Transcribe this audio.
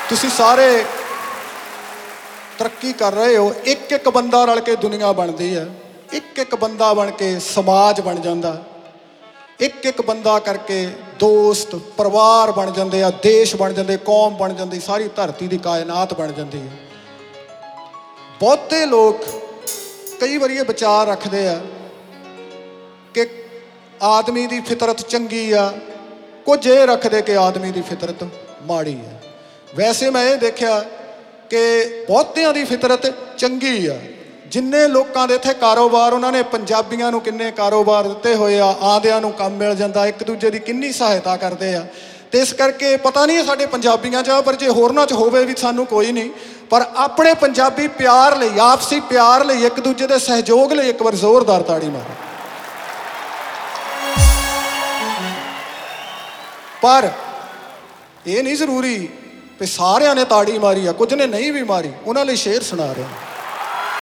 ਤੁਸੀਂ ਸਾਰੇ ਤਰੱਕੀ ਕਰ ਰਹੇ ਹੋ। ਇੱਕ ਇੱਕ ਬੰਦਾ ਰਲ ਕੇ ਦੁਨੀਆ ਬਣਦੀ ਹੈ, ਇੱਕ ਇੱਕ ਬੰਦਾ ਬਣ ਕੇ ਸਮਾਜ ਬਣ ਜਾਂਦਾ, ਇੱਕ ਇੱਕ ਬੰਦਾ ਕਰਕੇ ਦੋਸਤ ਪਰਿਵਾਰ ਬਣ ਜਾਂਦੇ ਆ, ਦੇਸ਼ ਬਣ ਜਾਂਦੇ, ਕੌਮ ਬਣ ਜਾਂਦੀ, ਸਾਰੀ ਧਰਤੀ ਦੀ ਕਾਇਨਾਤ ਬਣ ਜਾਂਦੀ ਹੈ। ਬਹੁਤੇ ਲੋਕ ਕਈ ਵਾਰੀ ਇਹ ਵਿਚਾਰ ਰੱਖਦੇ ਆ ਕਿ ਆਦਮੀ ਦੀ ਫਿਤਰਤ ਚੰਗੀ ਆ, ਕੁਝ ਇਹ ਰੱਖਦੇ ਕਿ ਆਦਮੀ ਦੀ ਫਿਤਰਤ ਮਾੜੀ ਹੈ। ਵੈਸੇ ਮੈਂ ਇਹ ਦੇਖਿਆ ਕਿ ਬਹੁਤਿਆਂ ਦੀ ਫਿਤਰਤ ਚੰਗੀ ਆ। ਜਿੰਨੇ ਲੋਕਾਂ ਦੇ ਇੱਥੇ ਕਾਰੋਬਾਰ, ਉਹਨਾਂ ਨੇ ਪੰਜਾਬੀਆਂ ਨੂੰ ਕਿੰਨੇ ਕਾਰੋਬਾਰ ਦਿੱਤੇ ਹੋਏ ਆ, ਆਂਦਿਆਂ ਨੂੰ ਕੰਮ ਮਿਲ ਜਾਂਦਾ, ਇੱਕ ਦੂਜੇ ਦੀ ਕਿੰਨੀ ਸਹਾਇਤਾ ਕਰਦੇ ਆ। ਅਤੇ ਇਸ ਕਰਕੇ ਪਤਾ ਨਹੀਂ ਸਾਡੇ ਪੰਜਾਬੀਆਂ 'ਚ, ਪਰ ਜੇ ਹੋਰਨਾਂ 'ਚ ਹੋਵੇ ਵੀ ਸਾਨੂੰ ਕੋਈ ਨਹੀਂ, ਪਰ ਆਪਣੇ ਪੰਜਾਬੀ ਪਿਆਰ ਲਈ, ਆਪਸੀ ਪਿਆਰ ਲਈ, ਇੱਕ ਦੂਜੇ ਦੇ ਸਹਿਯੋਗ ਲਈ ਇੱਕ ਵਾਰ ਜ਼ੋਰਦਾਰ ਤਾੜੀ ਮਾਰੋ। ਪਰ ਇਹ ਨਹੀਂ ਜ਼ਰੂਰੀ ਵੀ ਸਾਰਿਆਂ ਨੇ ਤਾੜੀ ਮਾਰੀ ਆ, ਕੁਝ ਨੇ ਨਹੀਂ ਵੀ ਮਾਰੀ। ਉਹਨਾਂ ਲਈ ਸ਼ੇਰ ਸੁਣਾ ਰਿਹਾ।